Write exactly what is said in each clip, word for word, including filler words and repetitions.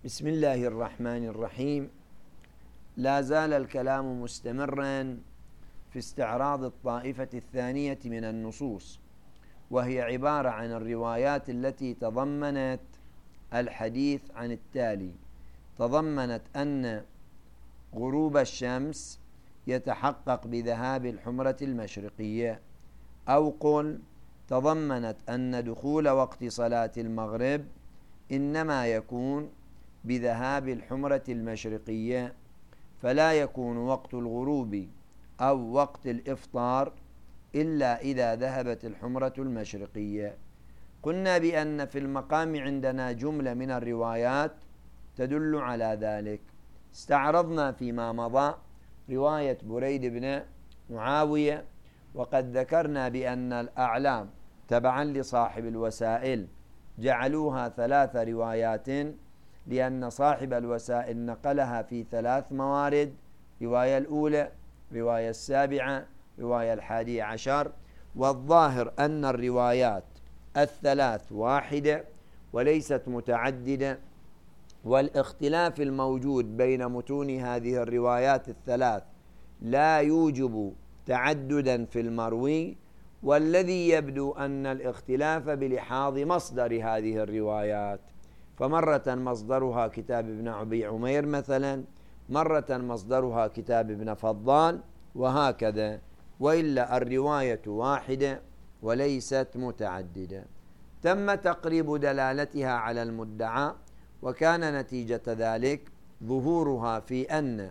بسم الله الرحمن الرحيم. لا زال الكلام مستمرا في استعراض الطائفة الثانية من النصوص، وهي عبارة عن الروايات التي تضمنت الحديث عن التالي: تضمنت أن غروب الشمس يتحقق بذهاب الحمرة المشرقية، أو قل تضمنت أن دخول وقت صلاة المغرب إنما يكون بذهاب الحمرة المشرقية، فلا يكون وقت الغروب أو وقت الإفطار إلا إذا ذهبت الحمرة المشرقية. قلنا بأن في المقام عندنا جملة من الروايات تدل على ذلك. استعرضنا فيما مضى رواية بريد بن معاوية، وقد ذكرنا بأن الأعلام تبعا لصاحب الوسائل جعلوها ثلاث روايات، لأن صاحب الوسائل نقلها في ثلاث موارد: رواية الأولى، رواية السابعة، رواية الحادي عشر. والظاهر أن الروايات الثلاث واحدة وليست متعددة، والاختلاف الموجود بين متون هذه الروايات الثلاث لا يوجب تعددا في المروي، والذي يبدو أن الاختلاف بلحاظ مصدر هذه الروايات، فمرة مصدرها كتاب ابن أبي عمير مثلا، مرة مصدرها كتاب ابن فضال، وهكذا، وإلا الرواية واحدة وليست متعددة. تم تقريب دلالتها على المدعى، وكان نتيجة ذلك ظهورها في أن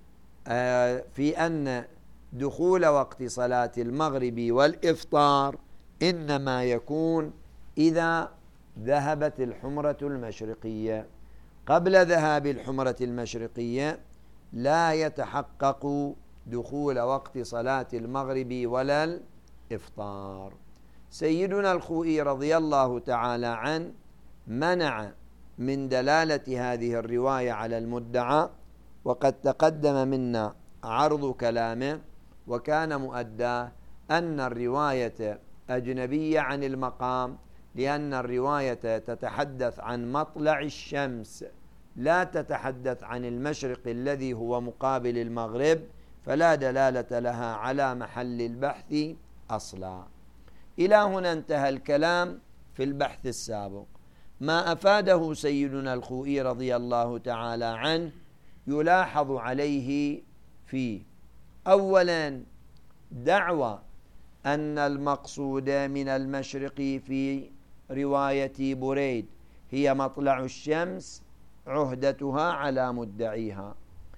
في أن دخول وقت صلاة المغرب والإفطار إنما يكون إذا ذهبت الحمرة المشرقية. قبل ذهاب الحمرة المشرقية لا يتحقق دخول وقت صلاة المغرب ولا الإفطار. سيدنا الخوئي رضي الله تعالى عنه منع من دلالة هذه الرواية على المدعى، وقد تقدم منا عرض كلامه، وكان مؤداه أن الرواية أجنبية عن المقام، لأن الرواية تتحدث عن مطلع الشمس لا تتحدث عن المشرق الذي هو مقابل المغرب، فلا دلالة لها على محل البحث أصلا. إلى هنا انتهى الكلام في البحث السابق. ما أفاده سيدنا الخوئي رضي الله تعالى عنه يلاحظ عليه فيه: أولا، دعوى أن المقصود من المشرق في رواية بريد هي مطلع الشمس عهدتها على مدعيها،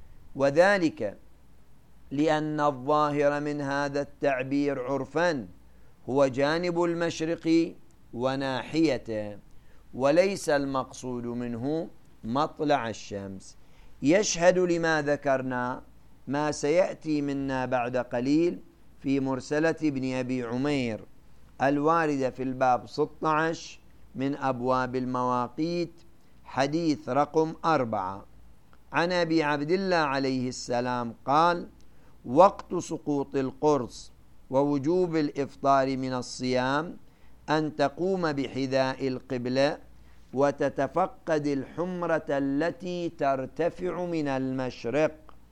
وذلك لأن الظاهر من هذا التعبير عرفا هو جانب المشرق وناحيته، وليس المقصود منه مطلع الشمس. يشهد لما ذكرنا ما سيأتي منا بعد قليل في مرسلة ابن أبي عمير الواردة في الباب ستة عشر من أبواب المواقيت، حديث رقم أربعة، عن أبي عبد الله عليه السلام قال: وقت سقوط القرص ووجوب الإفطار من الصيام أن تقوم بحذاء القبلة وتتفقد الحمرة التي ترتفع من المشرق،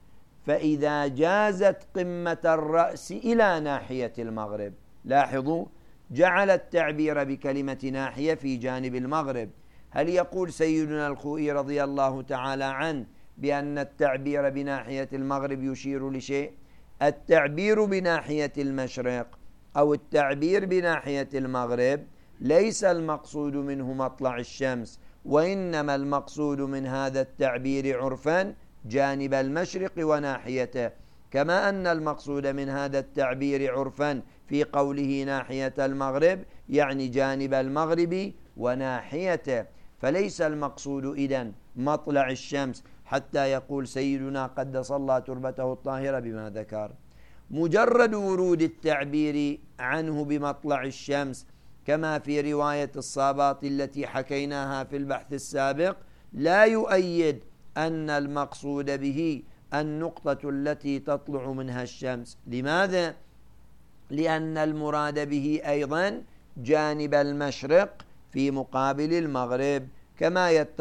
فإذا جازت قمة الرأس إلى ناحية المغرب. لاحظوا، جعل التعبير بكلمة ناحية في جانب المغرب. هل يقول سيدنا الخوئي رضي الله تعالى عنه بأن التعبير بناحية المغرب يشير لشيء؟ التعبير بناحية المشرق أو التعبير بناحية المغرب ليس المقصود منه مطلع الشمس، وإنما المقصود من هذا التعبير عرفا جانب المشرق وناحيته، كما أن المقصود من هذا التعبير عرفا في قوله ناحية المغرب يعني جانب المغرب وناحيته، فليس المقصود إذن مطلع الشمس حتى يقول سيدنا قدس الله تربته الطاهرة بما ذكر. مجرد ورود التعبير عنه بمطلع الشمس كما في رواية الصاباط التي حكيناها في البحث السابق لا يؤيد أن المقصود به النقطة التي تطلع منها الشمس. لماذا؟ لأن المراد به أيضا جانب المشرق في مقابل المغرب، كما يتضح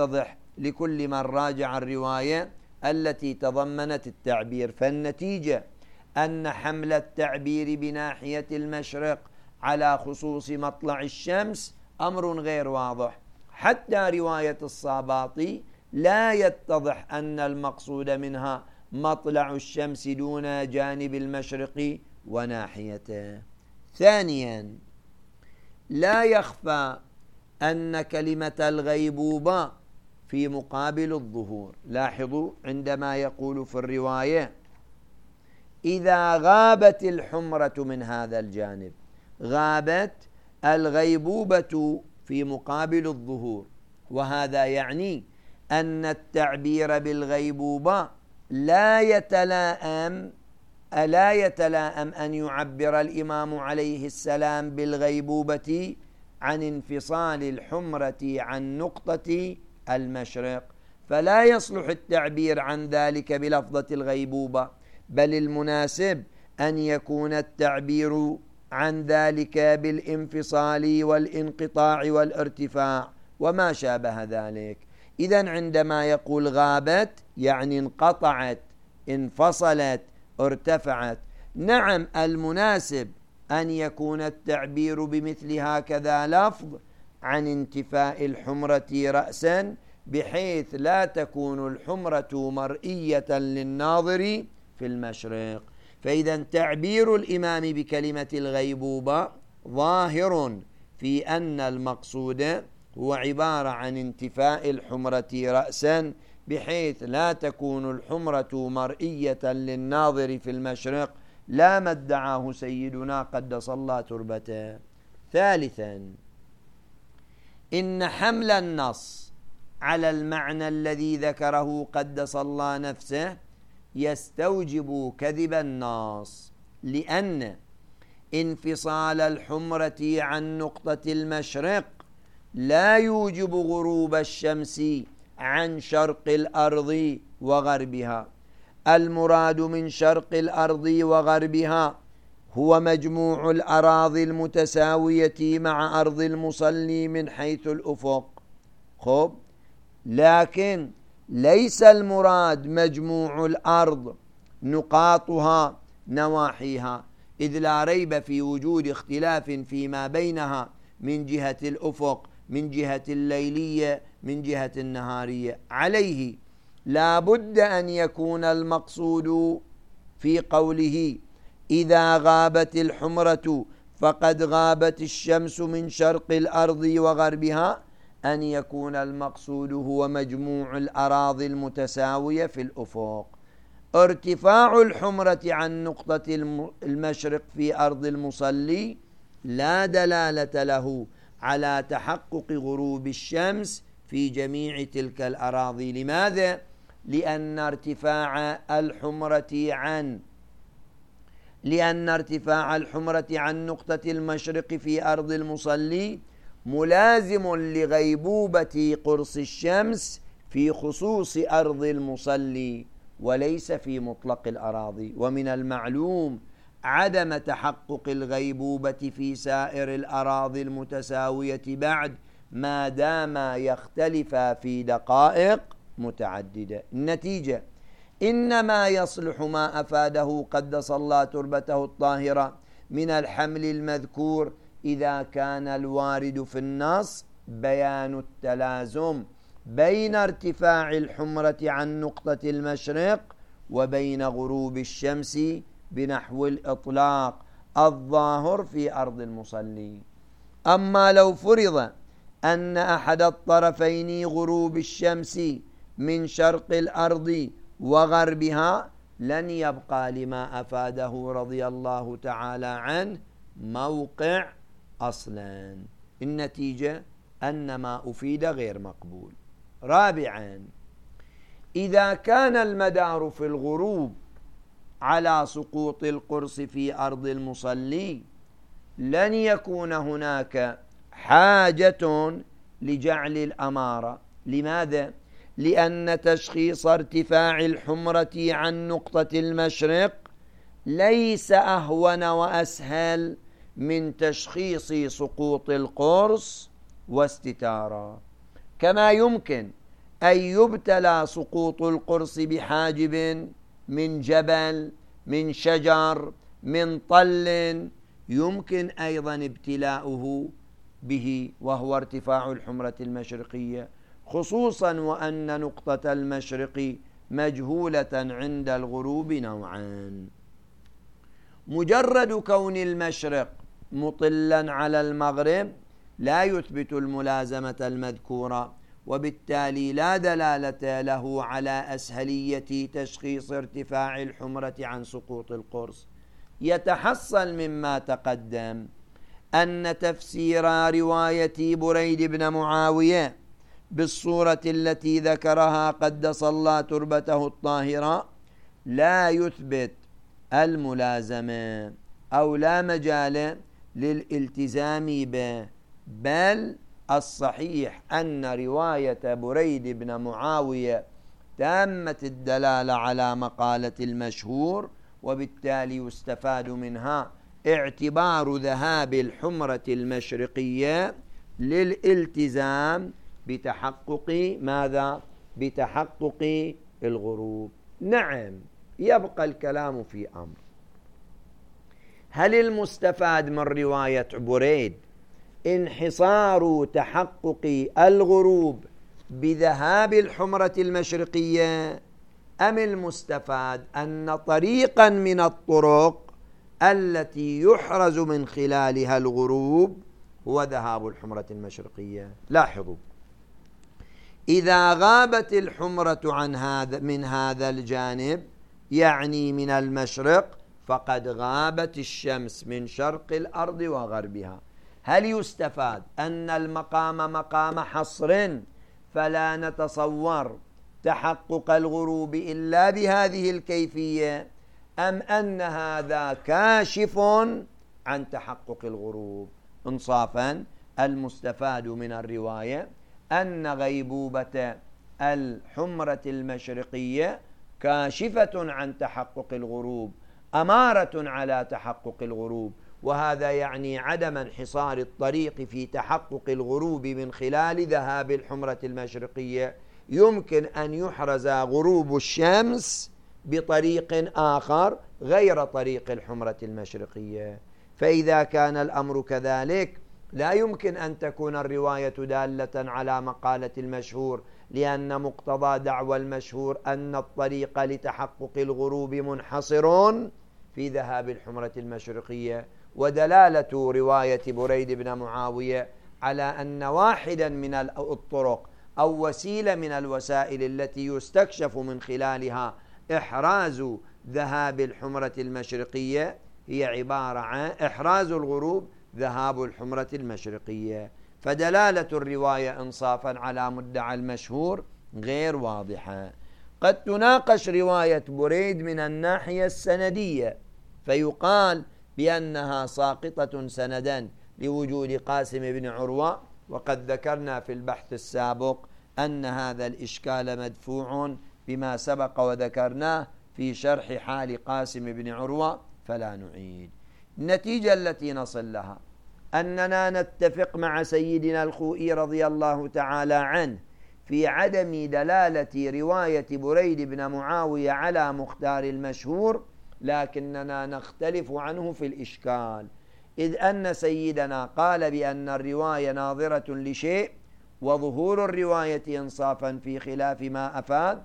لكل من راجع الرواية التي تضمنت التعبير. فالنتيجة أن حمل التعبير بناحية المشرق على خصوص مطلع الشمس أمر غير واضح، حتى رواية الصاباطي لا يتضح أن المقصود منها مطلع الشمس دون جانب المشرق وناحيته. ثانيا، لا يخفى أن كلمة الغيبوبة في مقابل الظهور. لاحظوا عندما يقول في الرواية إذا غابت الحمرة من هذا الجانب، غابت الغيبوبة في مقابل الظهور، وهذا يعني أن التعبير بالغيبوبة لا يتلائم ألا يتلائم أن يعبر الإمام عليه السلام بالغيبوبة عن انفصال الحمرة عن نقطة المشرق، فلا يصلح التعبير عن ذلك بلفظة الغيبوبة، بل المناسب أن يكون التعبير عن ذلك بالانفصال والانقطاع والارتفاع وما شابه ذلك. إذن عندما يقول غابت يعني انقطعت، انفصلت، ارتفعت. نعم، المناسب أن يكون التعبير بمثل هكذا لفظ عن انتفاء الحمرة رأسا، بحيث لا تكون الحمرة مرئية للناظر في المشرق. فإذا تعبير الإمام بكلمة الغيبوبة ظاهر في أن المقصود هو عبارة عن انتفاء الحمرة رأسا، بحيث لا تكون الحمرة مرئية للناظر في المشرق، لا ما ادعاه سيدنا قدس الله تربته. ثالثا، إن حمل النص على المعنى الذي ذكره قدس الله نفسه يستوجب كذب النص، لأن انفصال الحمرة عن نقطة المشرق لا يوجب غروب الشمس عن شرق الأرض وغربها. المراد من شرق الأرض وغربها هو مجموع الأراضي المتساوية مع أرض المصلي من حيث الأفق. خب، لكن ليس المراد مجموع الأرض نقاطها نواحيها، إذ لا ريب في وجود اختلاف فيما بينها من جهة الأفق، من جهة الليلية، من جهة النهارية. عليه لا بد أن يكون المقصود في قوله إذا غابت الحمرة فقد غابت الشمس من شرق الأرض وغربها، أن يكون المقصود هو مجموع الأراضي المتساوية في الأفق. ارتفاع الحمرة عن نقطة المشرق في أرض المصلي لا دلالة له على تحقق غروب الشمس في جميع تلك الأراضي. لماذا؟ لأن ارتفاع الحمرة عن لأن ارتفاع الحمرة عن نقطة المشرق في أرض المصلي ملازم لغيبوبة قرص الشمس في خصوص أرض المصلي وليس في مطلق الأراضي. ومن المعلوم عدم تحقق الغيبوبة في سائر الأراضي المتساوية بعد ما دام يختلف في دقائق متعددة. النتيجة إنما يصلح ما أفاده قدس الله تربته الطاهرة من الحمل المذكور إذا كان الوارد في النص بيان التلازم بين ارتفاع الحمرة عن نقطة المشرق وبين غروب الشمس بنحو الإطلاق الظاهر في أرض المصلي. أما لو فرض أن أحد الطرفين غروب الشمس من شرق الأرض وغربها لن يبقى لما أفاده رضي الله تعالى عنه موقع أصلا. النتيجة أن ما أفيد غير مقبول. رابعا، إذا كان المدار في الغروب على سقوط القرص في أرض المصلي لن يكون هناك حاجة لجعل الأمارة. لماذا؟ لأن تشخيص ارتفاع الحمرة عن نقطة المشرق ليس أهون وأسهل من تشخيص سقوط القرص واستتارة. كما يمكن أن يبتلى سقوط القرص بحاجب من جبل من شجر من طل، يمكن أيضا ابتلاؤه به وهو ارتفاع الحمرة المشرقية، خصوصا وأن نقطة المشرق مجهولة عند الغروب نوعان. مجرد كون المشرق مطلا على المغرب لا يثبت الملازمة المذكورة، وبالتالي لا دلالة له على أسهلية تشخيص ارتفاع الحمرة عن سقوط القرص. يتحصل مما تقدم أن تفسير رواية بريد بن معاوية بالصورة التي ذكرها قدس الله تربته الطاهرة لا يثبت الملازمة أو لا مجال للالتزام به، بل الصحيح أن رواية بريد بن معاوية تامة الدلالة على مقالة المشهور، وبالتالي يستفاد منها اعتبار ذهاب الحمرة المشرقية للالتزام بتحقق ماذا؟ بتحقق الغروب. نعم، يبقى الكلام في أمر: هل المستفاد من رواية بريد انحصار تحقق الغروب بذهاب الحمرة المشرقية، أم المستفاد أن طريقا من الطرق التي يحرز من خلالها الغروب هو ذهاب الحمرة المشرقية؟ لاحظوا، إذا غابت الحمرة عن هذا من هذا الجانب يعني من المشرق، فقد غابت الشمس من شرق الأرض وغربها. هل يستفاد أن المقام مقام حصر فلا نتصور تحقق الغروب إلا بهذه الكيفية، أم أن هذا كاشف عن تحقق الغروب؟ إنصافا المستفاد من الرواية أن غيبوبة الحمرة المشرقية كاشفة عن تحقق الغروب، أمارة على تحقق الغروب، وهذا يعني عدم انحصار الطريق في تحقق الغروب من خلال ذهاب الحمرة المشرقية. يمكن أن يحرز غروب الشمس بطريق آخر غير طريق الحمرة المشرقية. فإذا كان الأمر كذلك لا يمكن أن تكون الرواية دالة على مقالة المشهور، لأن مقتضى دعوى المشهور أن الطريق لتحقق الغروب منحصر في ذهاب الحمرة المشرقية. ودلالة رواية بريد بن معاوية على أن واحدا من الطرق أو وسيلة من الوسائل التي يستكشف من خلالها إحراز ذهاب الحمرة المشرقية هي عبارة عن إحراز الغروب ذهاب الحمرة المشرقية، فدلالة الرواية إنصافا على مدعى المشهور غير واضحة. قد تناقش رواية بريد من الناحية السندية، فيقال بأنها ساقطة سندا لوجود قاسم بن عروة، وقد ذكرنا في البحث السابق أن هذا الإشكال مدفوع بما سبق وذكرناه في شرح حال قاسم بن عروة، فلا نعيد. النتيجة التي نصل لها أننا نتفق مع سيدنا الخوئي رضي الله تعالى عنه في عدم دلالة رواية بريد بن معاوية على مختار المشهور، لكننا نختلف عنه في الإشكال، إذ أن سيدنا قال بأن الرواية ناظرة لشيء، وظهور الرواية إنصافا في خلاف ما أفاد،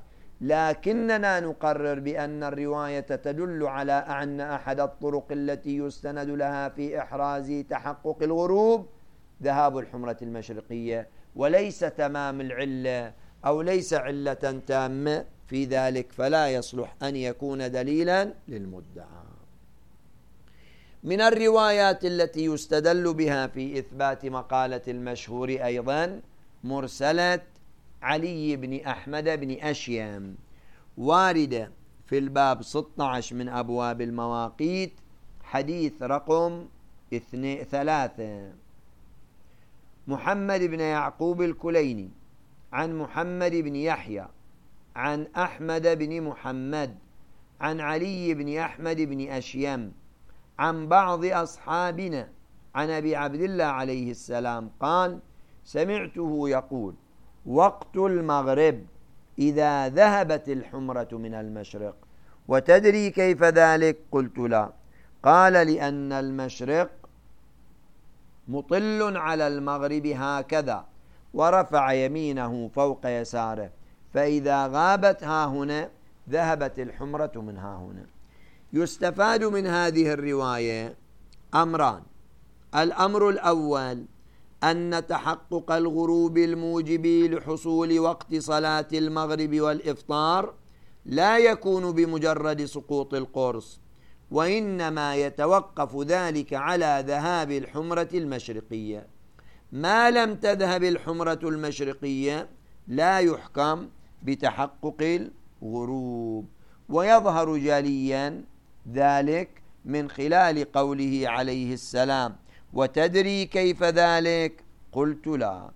لكننا نقرر بأن الرواية تدل على أن أحد الطرق التي يستند لها في إحراز تحقق الغروب ذهاب الحمرة المشرقية، وليس تمام العلة أو ليس علة تامة في ذلك، فلا يصلح أن يكون دليلا للمدعى. من الروايات التي يستدل بها في إثبات مقالة المشهور أيضا مرسلة علي بن أحمد بن أشيم، واردة في الباب ستة عشر من أبواب المواقيت، حديث رقم ثلاثة. محمد بن يعقوب الكليني عن محمد بن يحيى عن أحمد بن محمد عن علي بن أحمد بن أشيم عن بعض أصحابنا عن أبي عبد الله عليه السلام قال: سمعته يقول: وقت المغرب إذا ذهبت الحمرة من المشرق. وتدري كيف ذلك؟ قلت لا. قال لأن المشرق مطل على المغرب هكذا، ورفع يمينه فوق يساره، فإذا غابت ها هنا ذهبت الحمرة من ها هنا. يستفاد من هذه الرواية أمران. الأمر الأول أن تحقق الغروب الموجب لحصول وقت صلاة المغرب والإفطار لا يكون بمجرد سقوط القرص، وإنما يتوقف ذلك على ذهاب الحمرة المشرقية. ما لم تذهب الحمرة المشرقية لا يحكم بتحقق الغروب. ويظهر جليا ذلك من خلال قوله عليه السلام: وتدري كيف ذلك؟ قلت لا.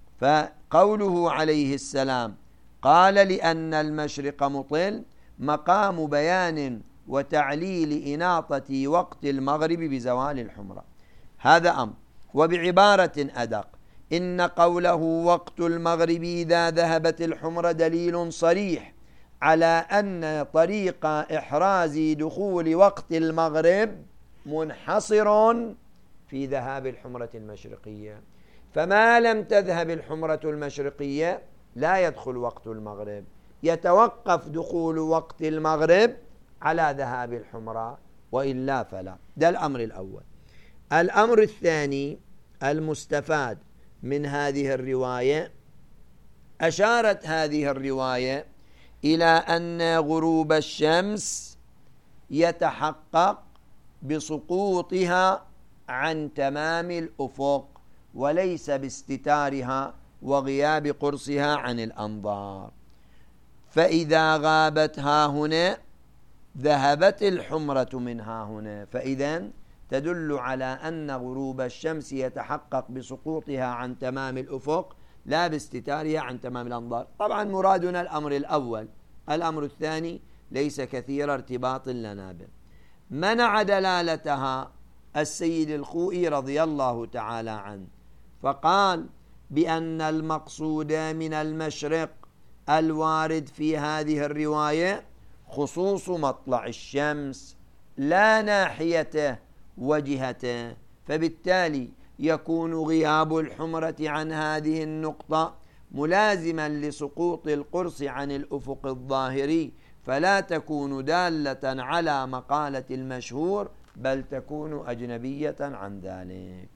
فقوله عليه السلام قال لأن المشرق مطل مقام بيان وتعليل إناطة وقت المغرب بزوال الحمرة. هذا أمر. وبعبارة أدق، إن قوله وقت المغرب إذا ذهبت الحمرة دليل صريح على أن طريق إحراز دخول وقت المغرب منحصر في ذهاب الحمرة المشرقية، فما لم تذهب الحمرة المشرقية لا يدخل وقت المغرب، يتوقف دخول وقت المغرب على ذهاب الحمرة، وإلا فلا. ده الأمر الأول. الأمر الثاني المستفاد من هذه الرواية، أشارت هذه الرواية إلى أن غروب الشمس يتحقق بسقوطها عن تمام الأفق وليس باستتارها وغياب قرصها عن الأنظار. فإذا غابت ها هنا ذهبت الحمرة من ها هنا، فإذا تدل على أن غروب الشمس يتحقق بسقوطها عن تمام الأفق لا باستتارها عن تمام الأنظار. طبعا مرادنا الأمر الأول. الأمر الثاني ليس كثير ارتباط لنا به. منع دلالتها السيد الخوئي رضي الله تعالى عنه، فقال بأن المقصود من المشرق الوارد في هذه الرواية خصوص مطلع الشمس لا ناحيته وجهته، فبالتالي يكون غياب الحمرة عن هذه النقطة ملازما لسقوط القرص عن الأفق الظاهري، فلا تكون دالة على مقالة المشهور بل تكون أجنبية عن ذلك.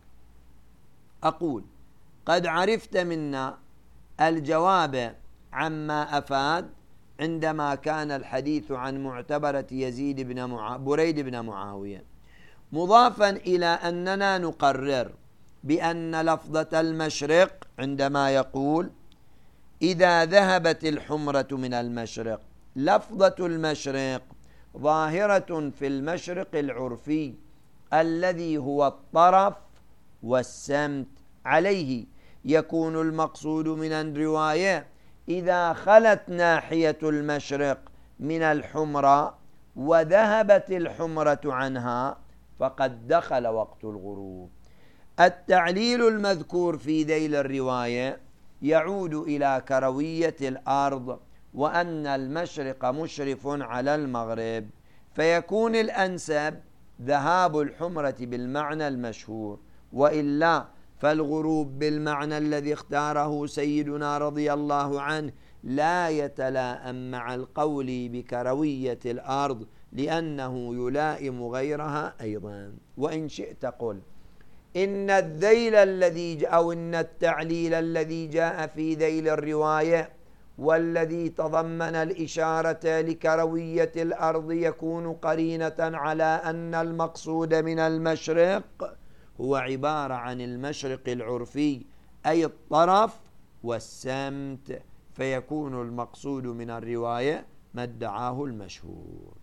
أقول قد عرفت منا الجواب عما أفاد عندما كان الحديث عن معتبرة يزيد بن معا... بريد بن معاوية، مضافا إلى أننا نقرر بأن لفظة المشرق عندما يقول إذا ذهبت الحمرة من المشرق، لفظة المشرق ظاهرة في المشرق العرفي الذي هو الطرف والسمت، عليه يكون المقصود من الرواية إذا خلت ناحية المشرق من الحمرة وذهبت الحمرة عنها فقد دخل وقت الغروب. التعليل المذكور في ذيل الرواية يعود إلى كروية الأرض وأن المشرق مشرف على المغرب، فيكون الأنسب ذهاب الحمرة بالمعنى المشهور، وإلا فالغروب بالمعنى الذي اختاره سيدنا رضي الله عنه لا يتلائم مع القول بكروية الأرض لأنه يلائم غيرها أيضا. وإن شئت قل إن الذيل الذي أو إن التعليل الذي جاء في ذيل الرواية والذي تضمن الإشارة لكروية الأرض يكون قرينة على أن المقصود من المشرق هو عبارة عن المشرق العرفي أي الطرف والسمت، فيكون المقصود من الرواية ما ادعاه المشهور.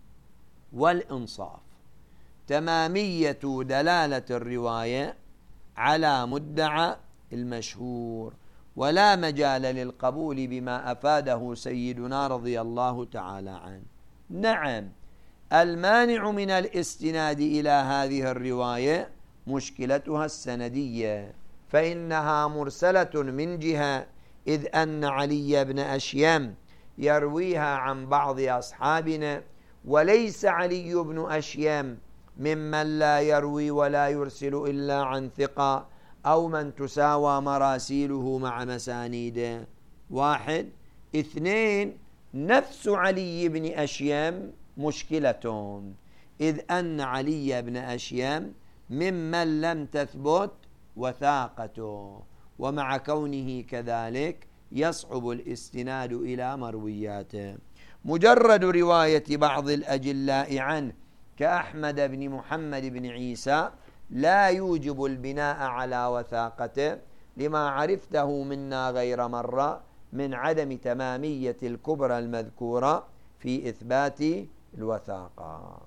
والإنصاف تمامية دلالة الرواية على مدعى المشهور، ولا مجال للقبول بما أفاده سيدنا رضي الله تعالى عنه. نعم، المانع من الاستناد إلى هذه الرواية مشكلتها السندية، فإنها مرسلة من جهة إذ أن علي بن أشيم يرويها عن بعض أصحابنا، وليس علي بن أشيم ممن لا يروي ولا يرسل إلا عن ثقة أو من تساوى مراسيله مع مسانيده. واحد. اثنين، نفس علي بن أشيم مشكلة، إذ أن علي بن أشيم ممن لم تثبت وثاقته، ومع كونه كذلك يصعب الاستناد إلى مروياته. مجرد رواية بعض الأجلاء عنه كأحمد بن محمد بن عيسى لا يوجب البناء على وثاقته، لما عرفته منا غير مرة من عدم تمامية الكبرى المذكورة في إثبات الوثاقة.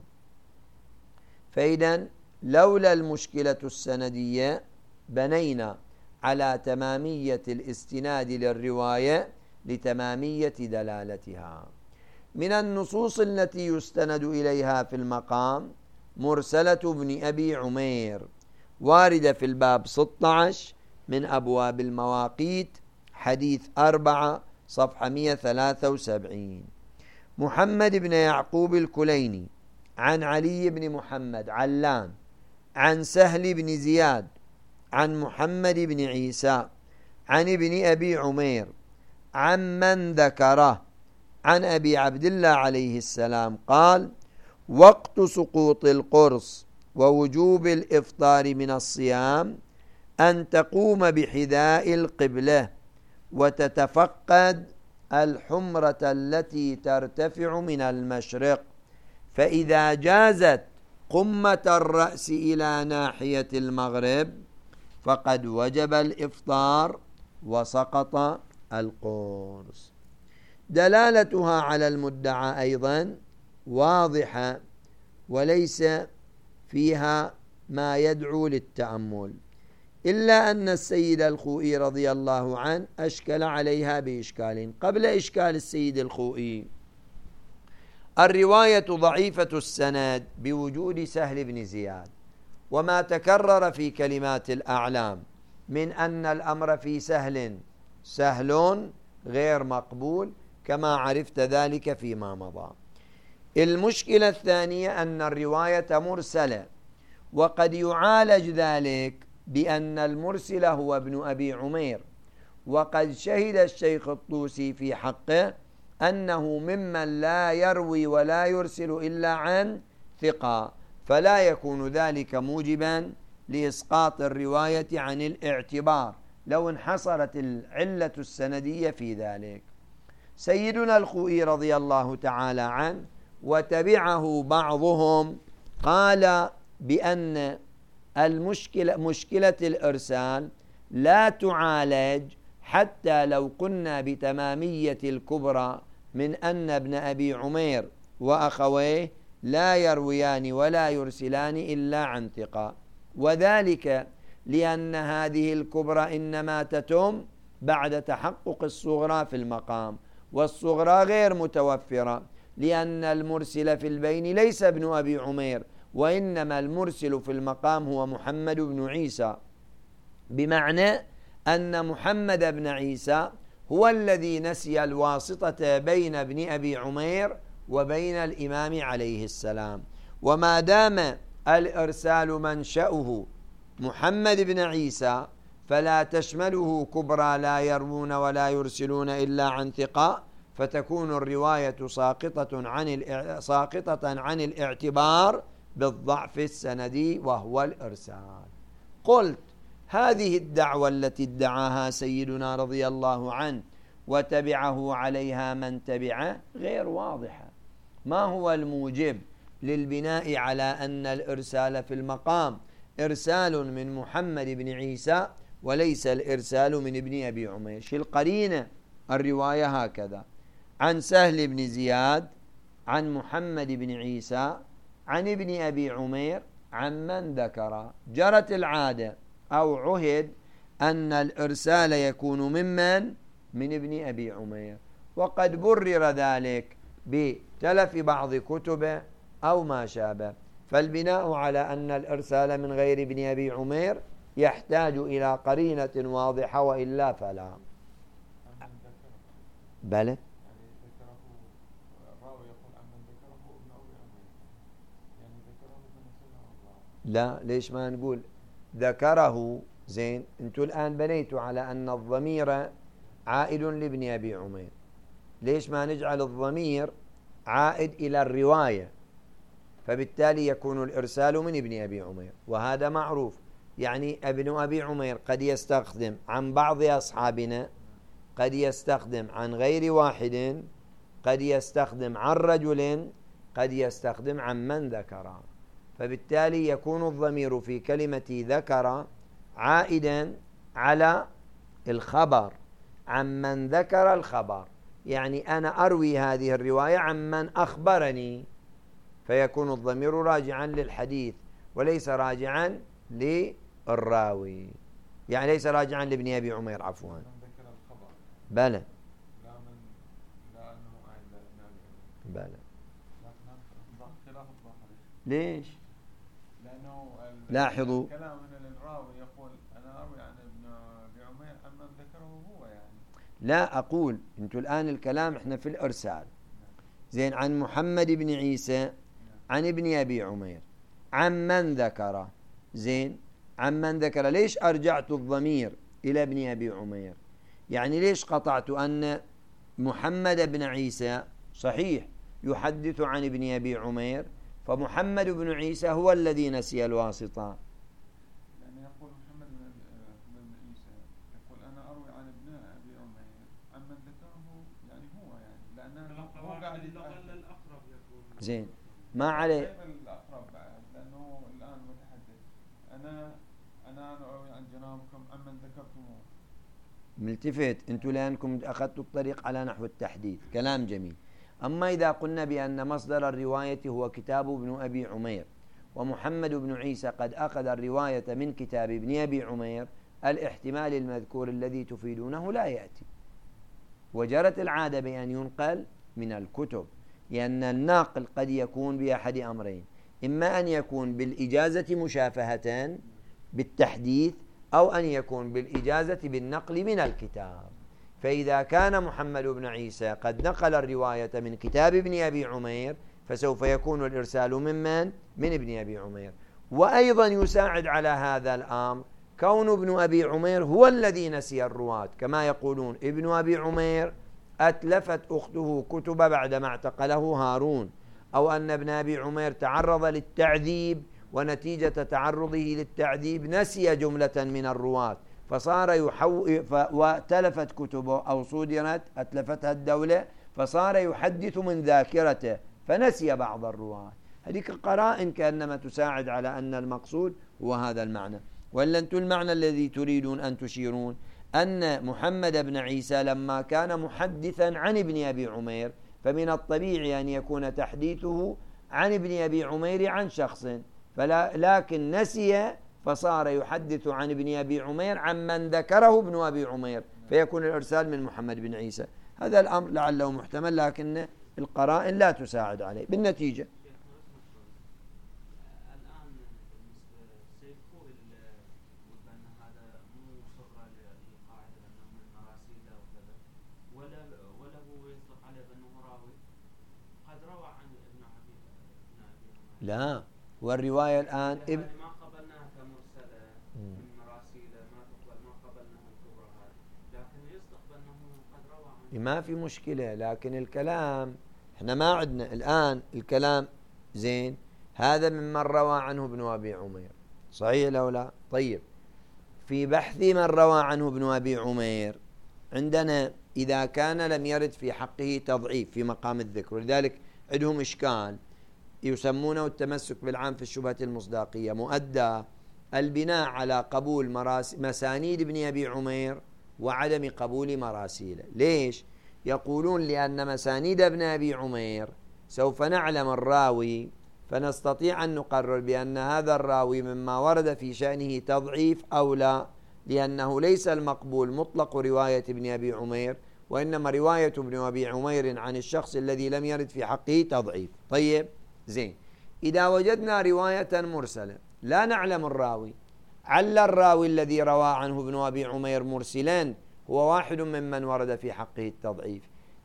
فإذن لولا المشكلة السندية بنينا على تمامية الاستناد للرواية لتمامية دلالتها. من النصوص التي يستند إليها في المقام مرسلة بن أبي عمير، واردة في الباب ستة عشر من أبواب المواقيت، حديث أربعة صفحة مئة وثلاثة وسبعين. محمد بن يعقوب الكليني عن علي بن محمد علان عن سهل بن زياد عن محمد بن عيسى عن ابن أبي عمير عن من ذكره عن أبي عبد الله عليه السلام قال: وقت سقوط القرص ووجوب الإفطار من الصيام أن تقوم بحذاء القبلة وتتفقد الحمرة التي ترتفع من المشرق، فإذا جازت قمة الرأس إلى ناحية المغرب فقد وجب الإفطار وسقط القرص. دلالتها على المدعى أيضا واضحة وليس فيها ما يدعو للتأمل، إلا أن السيد الخوئي رضي الله عنه أشكل عليها بإشكال. قبل إشكال السيد الخوئي، الرواية ضعيفة السند بوجود سهل بن زياد، وما تكرر في كلمات الأعلام من أن الأمر في سهل سهل غير مقبول، كما عرفت ذلك فيما مضى. المشكلة الثانية أن الرواية مرسلة، وقد يعالج ذلك بأن المرسل هو ابن أبي عمير، وقد شهد الشيخ الطوسي في حقه أنه ممن لا يروي ولا يرسل إلا عن ثقة، فلا يكون ذلك موجبا لإسقاط الرواية عن الاعتبار لو انحصرت العلة السندية في ذلك. سيدنا الخوئي رضي الله تعالى عنه وتبعه بعضهم قال بأن المشكلة مشكلة الإرسال لا تعالج حتى لو قلنا بتمامية الكبرى من أن ابن أبي عمير وأخويه لا يرويان ولا يرسلان إلا عن ثقة، وذلك لأن هذه الكبرى إنما تتم بعد تحقق الصغرى في المقام، والصغرى غير متوفرة، لأن المرسل في البين ليس ابن أبي عمير، وإنما المرسل في المقام هو محمد بن عيسى، بمعنى أن محمد بن عيسى هو الذي نسي الواسطة بين ابن أبي عمير وبين الإمام عليه السلام. وما دام الإرسال منشأه محمد بن عيسى فلا تشمله كبرى لا يروون ولا يرسلون إلا عن ثقة، فتكون الرواية ساقطة عن ساقطة عن الاعتبار بالضعف السندي وهو الإرسال. قلت: هذه الدعوة التي ادعاها سيدنا رضي الله عنه وتبعه عليها من تبعه غير واضحة. ما هو الموجب للبناء على أن الإرسال في المقام إرسال من محمد بن عيسى وليس الإرسال من ابن أبي عمير؟ شو القرينة؟ الرواية هكذا: عن سهل بن زياد عن محمد بن عيسى عن ابن أبي عمير عن من ذكر. جرت العادة أو عهد أن الإرسال يكون ممن من ابن أبي عمير، وقد برر ذلك بتلف بعض كتبه أو ما شابه. فالبناء على أن الإرسال من غير ابن أبي عمير يحتاج إلى قرينة واضحة، وإلا فلا. بلى يعني ذكره الراوي يقول عمن ذكره ابن أبي عمير، يعني ذكره ابن لا ليش ما نقول ذكره؟ زين انتوا الآن بنيتوا على أن الضمير عائد لابن أبي عمير، ليش ما نجعل الضمير عائد إلى الرواية؟ فبالتالي يكون الإرسال من ابن أبي عمير، وهذا معروف. يعني ابن أبي عمير قد يستخدم عن بعض أصحابنا، قد يستخدم عن غير واحد، قد يستخدم عن رجل، قد يستخدم عن من ذكر. فبالتالي يكون الضمير في كلمة ذكر عائدا على الخبر، عن من ذكر الخبر. يعني أنا أروي هذه الرواية عن من أخبرني، فيكون الضمير راجعا للحديث وليس راجعا للراوي، يعني ليس راجعا لابن أبي عمير عفوا. بلى لا من لا أنه عائد لابن أبي عمير. بلى خلاف الظاهر. ليش؟ لأنه لاحظوا الكلام من الراوي يقول أنا أروي عن ابن أبي عمير عمن ذكره هو، يعني لا أقول أنتوا الآن الكلام إحنا في الإرسال. زين عن محمد بن عيسى عن ابن أبي عمير عن من ذكر. زين عن من ذكر، ليش أرجعت الضمير إلى ابن أبي عمير؟ يعني ليش قطعت أن محمد بن عيسى صحيح يحدث عن ابن أبي عمير، فمحمد بن عيسى هو الذي نسي الواسطة. يعني يقول محمد بن عيسى يقول أنا أروي عن ابن أبي عمير عن من ذكره، يعني هو يعني لأنه هو قاعد الأقرب يكون. زين ما عليه الأقرب بعد، لأنه الآن متحدث أنا أنا أروي عن جنابكم عن من ذكرتموه. ملتفت انتوا لانكم اخذتوا الطريق على نحو التحديث، كلام جميل. اما اذا قلنا بان مصدر الروايه هو كتاب ابن ابي عمير، ومحمد بن عيسى قد اخذ الروايه من كتاب ابن ابي عمير، الاحتمال المذكور الذي تفيدونه لا ياتي، وجرت العاده بان ينقل من الكتب، لان الناقل قد يكون باحد امرين: اما ان يكون بالاجازه مشافهه بالتحديث، أو أن يكون بالإجازة بالنقل من الكتاب. فإذا كان محمد بن عيسى قد نقل الرواية من كتاب ابن أبي عمير، فسوف يكون الإرسال ممن؟ من ابن أبي عمير. وأيضا يساعد على هذا الأمر كون ابن أبي عمير هو الذي نسي الرواة، كما يقولون ابن أبي عمير أتلفت أخته كتب بعدما اعتقله هارون، أو أن ابن أبي عمير تعرض للتعذيب ونتيجة تعرضه للتعذيب نسي جملة من الرواة فصار يحو ف... وتلفت كتبه أو صدرت أتلفتها الدولة فصار يحدث من ذاكرته فنسي بعض الرواة. هذه قرائن كأنما تساعد على أن المقصود هو هذا المعنى. ولا أنتم المعنى الذي تريدون أن تشيرون أن محمد بن عيسى لما كان محدثا عن ابن أبي عمير فمن الطبيعي أن يكون تحديثه عن ابن أبي عمير عن شخص، فلا لكن نسي فصار يحدث عن ابن أبي عمير عن من ذكره ابن أبي عمير، فيكون الإرسال من محمد بن عيسى. هذا الأمر لعله محتمل، لكن القرائن لا تساعد عليه. بالنتيجة لا، والرواية الآن ابن ما قبلناها كمرسلة من مراسيله ما تقبل، ما قبلناها الكبرى هذه، لكن يصدق بأنه قد روى عنه ما في مشكلة. لكن الكلام احنا ما عندنا الآن الكلام زين هذا ممن روى عنه ابن أبي عمير، صحيح لو لا؟ طيب في بحث من روى عنه ابن أبي عمير عندنا إذا كان لم يرد في حقه تضعيف في مقام الذكر، ولذلك عندهم إشكال يسمونه التمسك بالعام في الشبهة المصداقية، مؤدى البناء على قبول مراس مسانيد ابن أبي عمير وعدم قبول مراسيله. ليش؟ يقولون لأن مسانيد ابن أبي عمير سوف نعلم الراوي فنستطيع أن نقرر بأن هذا الراوي مما ورد في شأنه تضعيف أو لا، لأنه ليس المقبول مطلق رواية ابن أبي عمير، وإنما رواية ابن أبي عمير عن الشخص الذي لم يرد في حقه تضعيف. طيب زين، إذا وجدنا رواية مرسلة لا نعلم الراوي، عل الراوي الذي روى عنه ابن أبي عمير مرسلا هو واحد ممن ورد في حقه التضعيف،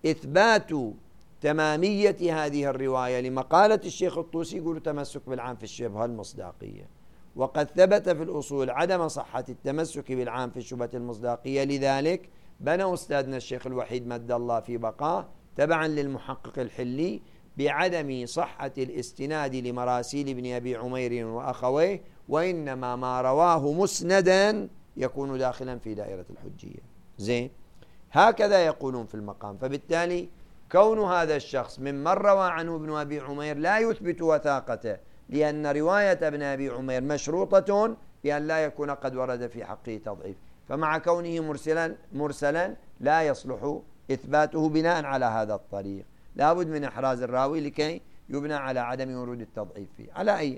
إثبات تمامية هذه الرواية لمقالة الشيخ الطوسي يقول تمسك بالعام في الشبهة المصداقية، وقد ثبت في الأصول عدم صحة التمسك بالعام في الشبهة المصداقية، لذلك بنى أستاذنا الشيخ الوحيد مد الله في بقاه تبعا للمحقق الحلي بعدم صحة الاستناد لمراسيل ابن أبي عمير وأخويه، وإنما ما رواه مسندا يكون داخلا في دائرة الحجية. زين، هكذا يقولون في المقام. فبالتالي كون هذا الشخص ممن روى عنه ابن أبي عمير لا يثبت وثاقته، لأن رواية ابن أبي عمير مشروطة بأن لا يكون قد ورد في حقه تضعيف، فمع كونه مرسلا مرسلا لا يصلح إثباته بناء على هذا الطريق، لابد من إحراز الراوي لكي يبنى على عدم ورود التضعيف فيه على أي.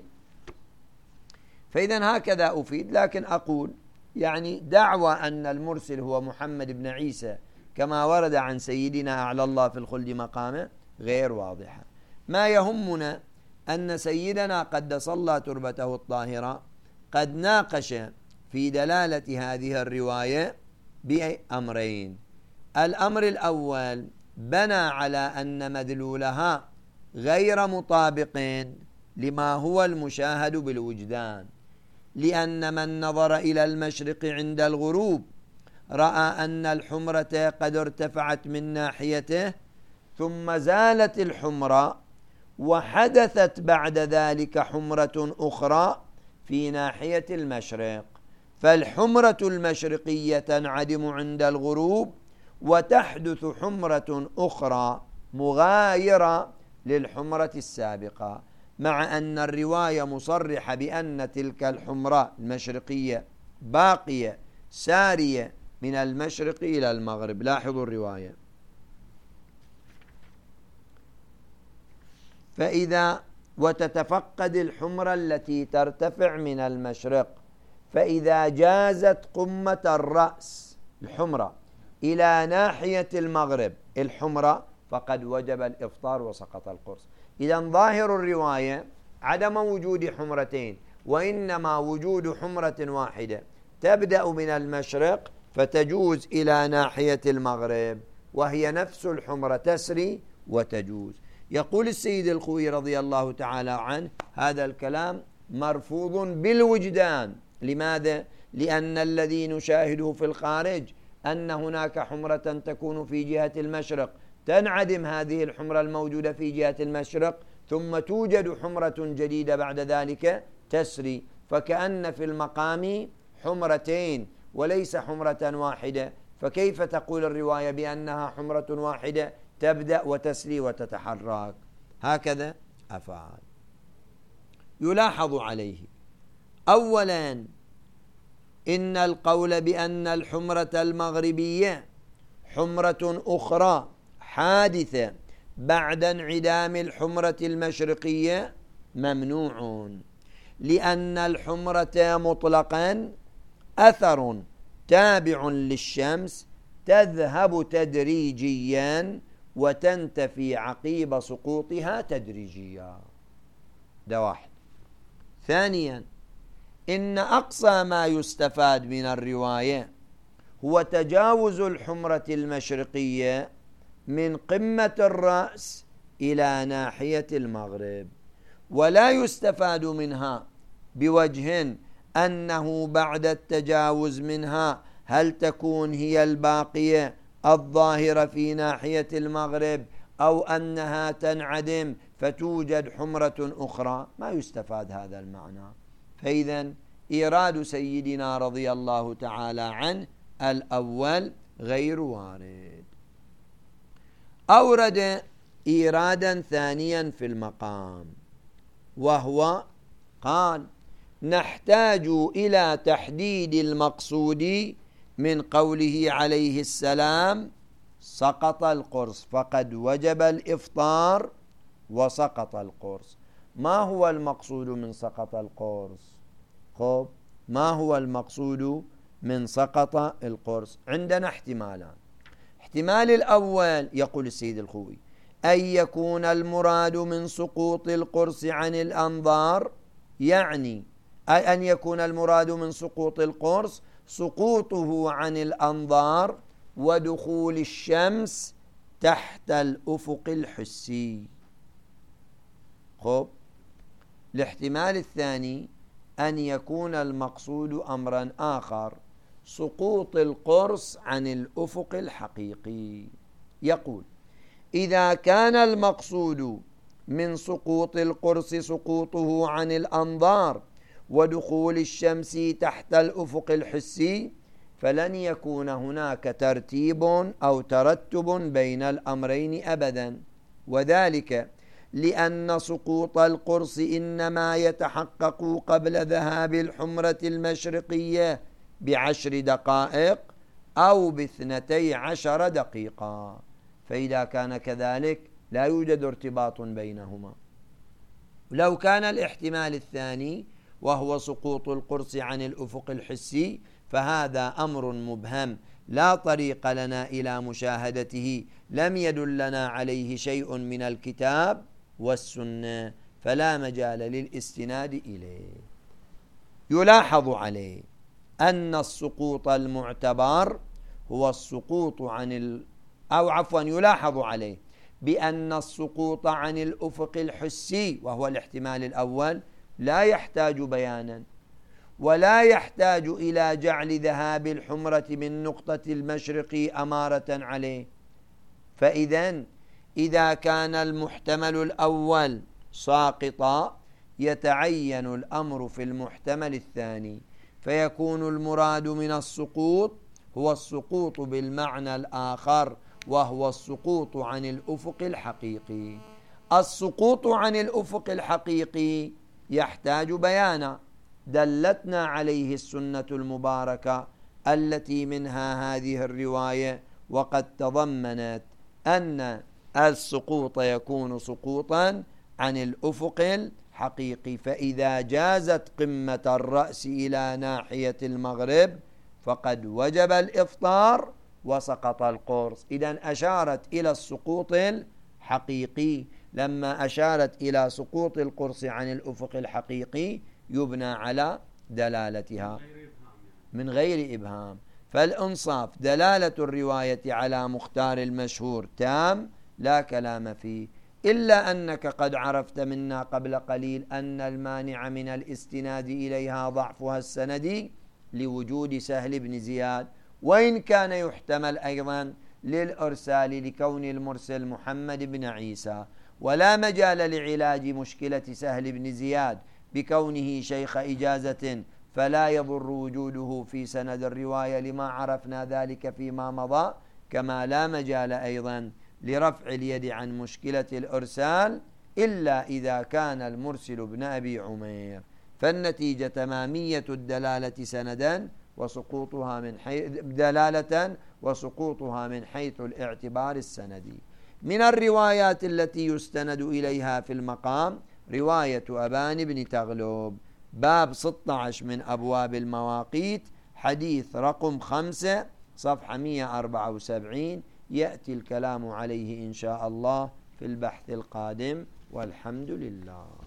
فإذا هكذا أفيد، لكن أقول يعني دعوى أن المرسل هو محمد بن عيسى كما ورد عن سيدنا أعلى الله في الخلد مقامه غير واضحة. ما يهمنا أن سيدنا قدس الله تربته الطاهرة قد ناقش في دلالة هذه الرواية بأمرين. الأمر الأول بنى على أن مدلولها غير مطابق لما هو المشاهد بالوجدان، لأن من نظر إلى المشرق عند الغروب رأى أن الحمرة قد ارتفعت من ناحيته، ثم زالت الحمرة وحدثت بعد ذلك حمرة أخرى في ناحية المشرق، فالحمرة المشرقية تنعدم عند الغروب وتحدث حمرة أخرى مغايرة للحمرة السابقة، مع أن الرواية مصرحة بأن تلك الحمرة المشرقية باقية سارية من المشرق إلى المغرب. لاحظوا الرواية: فإذا وتتفقد الحمرة التي ترتفع من المشرق، فإذا جازت قمة الرأس الحمرة إلى ناحية المغرب الحمرة فقد وجب الإفطار وسقط القرص. إذا ظاهر الرواية عدم وجود حمرتين، وإنما وجود حمرة واحدة تبدأ من المشرق فتجوز إلى ناحية المغرب، وهي نفس الحمرة تسري وتجوز. يقول السيد الخوئي رضي الله تعالى عنه: هذا الكلام مرفوض بالوجدان. لماذا؟ لأن الذي نشاهده في الخارج أن هناك حمرة تكون في جهة المشرق، تنعدم هذه الحمرة الموجودة في جهة المشرق، ثم توجد حمرة جديدة بعد ذلك تسري، فكأن في المقام حمرتين وليس حمرة واحدة. فكيف تقول الرواية بأنها حمرة واحدة تبدأ وتسري وتتحرك؟ هكذا أفعال. يلاحظ عليه أولا إن القول بأن الحمرة المغربية حمرة أخرى حادثة بعد انعدام الحمرة المشرقية ممنوع، لأن الحمرة مطلقا أثر تابع للشمس تذهب تدريجيا وتنتفي عقيب سقوطها تدريجيا. ده واحد. ثانيا إن أقصى ما يستفاد من الرواية هو تجاوز الحمرة المشرقية من قمة الرأس إلى ناحية المغرب، ولا يستفاد منها بوجه أنه بعد التجاوز منها هل تكون هي الباقية الظاهرة في ناحية المغرب أو أنها تنعدم فتوجد حمرة أخرى. ما يستفاد هذا المعنى. فإذا إيراد سيدنا رضي الله تعالى عنه الأول غير وارد. أورد إيرادا ثانيا في المقام، وهو قال: نحتاج إلى تحديد المقصود من قوله عليه السلام: سقط القرص، فقد وجب الإفطار وسقط القرص. ما هو المقصود من سقط القرص؟ خب ما هو المقصود من سقط القرص؟ عندنا احتمالان. احتمال الأول يقول السيد الخوئي أن يكون المراد من سقوط القرص عن الأنظار، يعني أن يكون المراد من سقوط القرص سقوطه عن الأنظار ودخول الشمس تحت الأفق الحسي. خب الاحتمال الثاني أن يكون المقصود أمرا آخر، سقوط القرص عن الأفق الحقيقي. يقول: إذا كان المقصود من سقوط القرص سقوطه عن الأنظار ودخول الشمس تحت الأفق الحسي، فلن يكون هناك ترتيب أو ترتب بين الأمرين أبدا، وذلك لأن سقوط القرص إنما يتحقق قبل ذهاب الحمرة المشرقية بعشر دقائق أو باثنتي عشر دقيقة، فإذا كان كذلك لا يوجد ارتباط بينهما. لو كان الاحتمال الثاني وهو سقوط القرص عن الأفق الحسي فهذا أمر مبهم لا طريق لنا إلى مشاهدته، لم يدلنا عليه شيء من الكتاب والسنة، فلا مجال للاستناد إليه. يلاحظ عليه أن السقوط المعتبر هو السقوط عن ال... أو عفوا يلاحظ عليه بأن السقوط عن الأفق الحسي وهو الاحتمال الأول لا يحتاج بيانا ولا يحتاج إلى جعل ذهاب الحمرة من نقطة المشرق أمارة عليه. فإذا إذا كان المحتمل الأول ساقطا يتعين الأمر في المحتمل الثاني، فيكون المراد من السقوط هو السقوط بالمعنى الآخر وهو السقوط عن الأفق الحقيقي. السقوط عن الأفق الحقيقي يحتاج بيانا دلتنا عليه السنة المباركة التي منها هذه الرواية، وقد تضمنت أن السقوط يكون سقوطا عن الأفق الحقيقي، فإذا جازت قمة الرأس إلى ناحية المغرب فقد وجب الإفطار وسقط القرص. إذن أشارت إلى السقوط الحقيقي. لما أشارت إلى سقوط القرص عن الأفق الحقيقي يبنى على دلالتها من غير إبهام. فالإنصاف دلالة الرواية على مختار المشهور تام لا كلام فيه، إلا أنك قد عرفت منا قبل قليل أن المانع من الاستناد إليها ضعفها السندي لوجود سهل بن زياد، وإن كان يحتمل أيضا للإرسال لكون المرسل محمد بن عيسى، ولا مجال لعلاج مشكلة سهل بن زياد بكونه شيخ إجازة، فلا يضر وجوده في سند الرواية لما عرفنا ذلك فيما مضى، كما لا مجال أيضا لرفع اليد عن مشكلة الإرسال إلا إذا كان المرسل ابن أبي عمير. فالنتيجة تمامية الدلالة سندا وسقوطها من حيث دلالة وسقوطها من حيث الاعتبار السندي. من الروايات التي يستند إليها في المقام رواية أبان بن تغلب، باب ستة عشر من أبواب المواقيت، حديث رقم خمسة، صفحة مئة وأربعة وسبعين. يأتي الكلام عليه إن شاء الله في البحث القادم، والحمد لله.